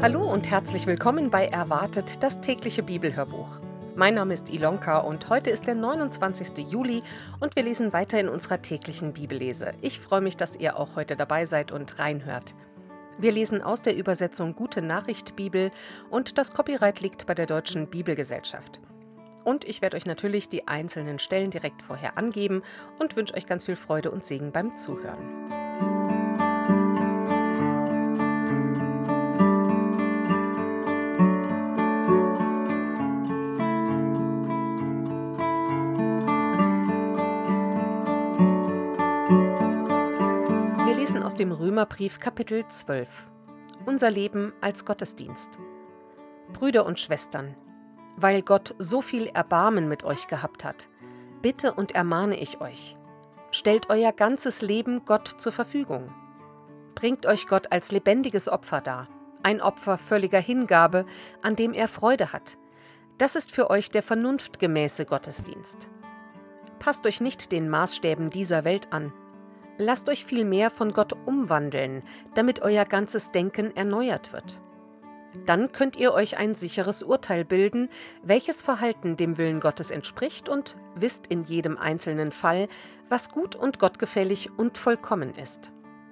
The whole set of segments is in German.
Hallo und herzlich willkommen bei Erwartet, das tägliche Bibelhörbuch. Mein Name ist Ilonka und heute ist der 29. Juli und wir lesen weiter in unserer täglichen Bibellese. Ich freue mich, dass ihr auch heute dabei seid und reinhört. Wir lesen aus der Übersetzung Gute Nachricht Bibel und das Copyright liegt bei der Deutschen Bibelgesellschaft. Und ich werde euch natürlich die einzelnen Stellen direkt vorher angeben und wünsche euch ganz viel Freude und Segen beim Zuhören. Wir lesen aus dem Römerbrief Kapitel 12. Unser Leben als Gottesdienst. Brüder und Schwestern, weil Gott so viel Erbarmen mit euch gehabt hat, bitte und ermahne ich euch, stellt euer ganzes Leben Gott zur Verfügung. Bringt euch Gott als lebendiges Opfer dar, ein Opfer völliger Hingabe, an dem er Freude hat. Das ist für euch der vernunftgemäße Gottesdienst. Passt euch nicht den Maßstäben dieser Welt an. Lasst euch vielmehr von Gott umwandeln, damit euer ganzes Denken erneuert wird. Dann könnt ihr euch ein sicheres Urteil bilden, welches Verhalten dem Willen Gottes entspricht und wisst in jedem einzelnen Fall, was gut und gottgefällig und vollkommen ist.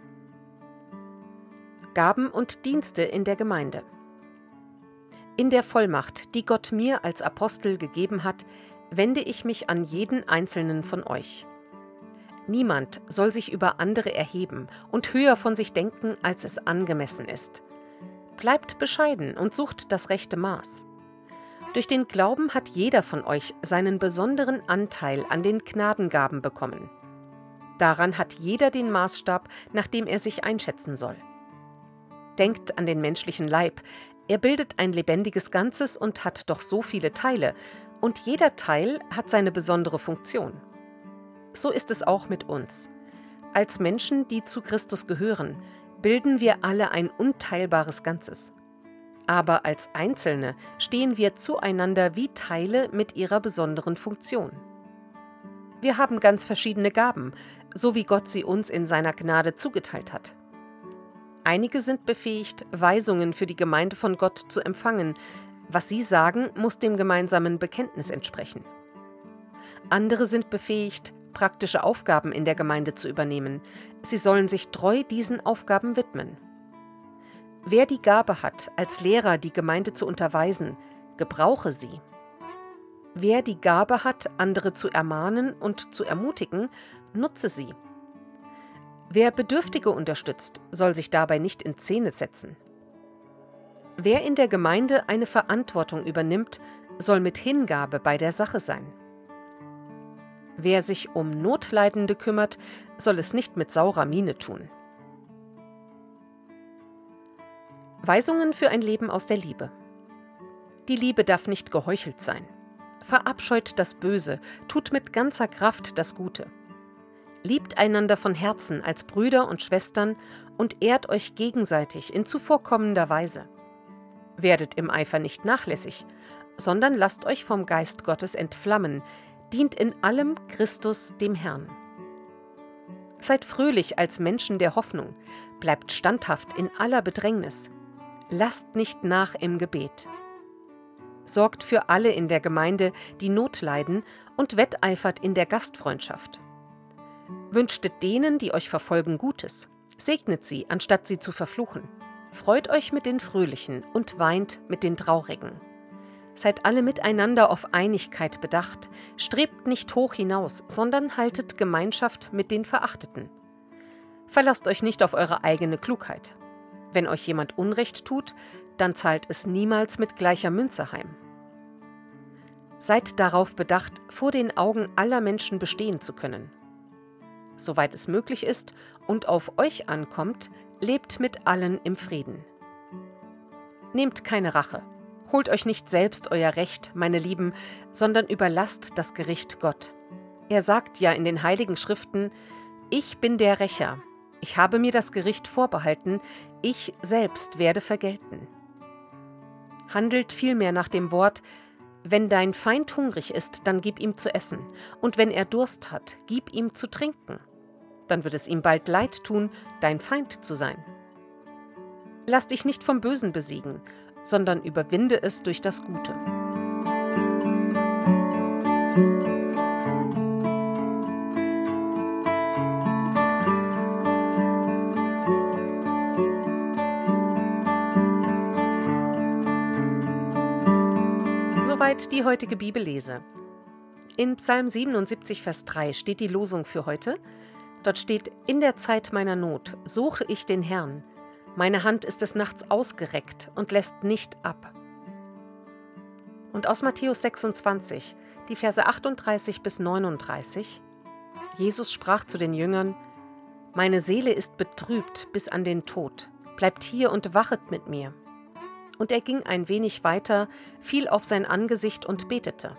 Gaben und Dienste in der Gemeinde. In der Vollmacht, die Gott mir als Apostel gegeben hat, wende ich mich an jeden einzelnen von euch. Niemand soll sich über andere erheben und höher von sich denken, als es angemessen ist. Bleibt bescheiden und sucht das rechte Maß. Durch den Glauben hat jeder von euch seinen besonderen Anteil an den Gnadengaben bekommen. Daran hat jeder den Maßstab, nach dem er sich einschätzen soll. Denkt an den menschlichen Leib. Er bildet ein lebendiges Ganzes und hat doch so viele Teile, und jeder Teil hat seine besondere Funktion. So ist es auch mit uns. Als Menschen, die zu Christus gehören, bilden wir alle ein unteilbares Ganzes. Aber als Einzelne stehen wir zueinander wie Teile mit ihrer besonderen Funktion. Wir haben ganz verschiedene Gaben, so wie Gott sie uns in seiner Gnade zugeteilt hat. Einige sind befähigt, Weisungen für die Gemeinde von Gott zu empfangen. Was sie sagen, muss dem gemeinsamen Bekenntnis entsprechen. Andere sind befähigt, praktische Aufgaben in der Gemeinde zu übernehmen. Sie sollen sich treu diesen Aufgaben widmen. Wer die Gabe hat, als Lehrer die Gemeinde zu unterweisen, gebrauche sie. Wer die Gabe hat, andere zu ermahnen und zu ermutigen, nutze sie. Wer Bedürftige unterstützt, soll sich dabei nicht in Szene setzen. Wer in der Gemeinde eine Verantwortung übernimmt, soll mit Hingabe bei der Sache sein. Wer sich um Notleidende kümmert, soll es nicht mit saurer Miene tun. Weisungen für ein Leben aus der Liebe. Die Liebe darf nicht geheuchelt sein. Verabscheut das Böse, tut mit ganzer Kraft das Gute. Liebt einander von Herzen als Brüder und Schwestern und ehrt euch gegenseitig in zuvorkommender Weise. Werdet im Eifer nicht nachlässig, sondern lasst euch vom Geist Gottes entflammen, dient in allem Christus dem Herrn. Seid fröhlich als Menschen der Hoffnung, bleibt standhaft in aller Bedrängnis, lasst nicht nach im Gebet. Sorgt für alle in der Gemeinde, die Not leiden, und wetteifert in der Gastfreundschaft. Wünschtet denen, die euch verfolgen, Gutes, segnet sie, anstatt sie zu verfluchen. Freut euch mit den Fröhlichen und weint mit den Traurigen. Seid alle miteinander auf Einigkeit bedacht, strebt nicht hoch hinaus, sondern haltet Gemeinschaft mit den Verachteten. Verlasst euch nicht auf eure eigene Klugheit. Wenn euch jemand Unrecht tut, dann zahlt es niemals mit gleicher Münze heim. Seid darauf bedacht, vor den Augen aller Menschen bestehen zu können. Soweit es möglich ist und auf euch ankommt, lebt mit allen im Frieden. Nehmt keine Rache. Holt euch nicht selbst euer Recht, meine Lieben, sondern überlasst das Gericht Gott. Er sagt ja in den Heiligen Schriften: Ich bin der Rächer, ich habe mir das Gericht vorbehalten, ich selbst werde vergelten. Handelt vielmehr nach dem Wort: Wenn dein Feind hungrig ist, dann gib ihm zu essen, und wenn er Durst hat, gib ihm zu trinken. Dann wird es ihm bald leid tun, dein Feind zu sein. Lass dich nicht vom Bösen besiegen, sondern überwinde es durch das Gute. Soweit die heutige Bibellese. In Psalm 77, Vers 3 steht die Losung für heute. Dort steht: In der Zeit meiner Not suche ich den Herrn. Meine Hand ist des Nachts ausgereckt und lässt nicht ab. Und aus Matthäus 26, die Verse 38 bis 39. Jesus sprach zu den Jüngern: Meine Seele ist betrübt bis an den Tod. Bleibt hier und wachet mit mir. Und er ging ein wenig weiter, fiel auf sein Angesicht und betete.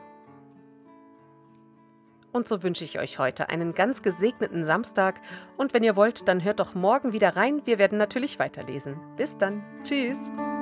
Und so wünsche ich euch heute einen ganz gesegneten Samstag. Und wenn ihr wollt, dann hört doch morgen wieder rein. Wir werden natürlich weiterlesen. Bis dann. Tschüss.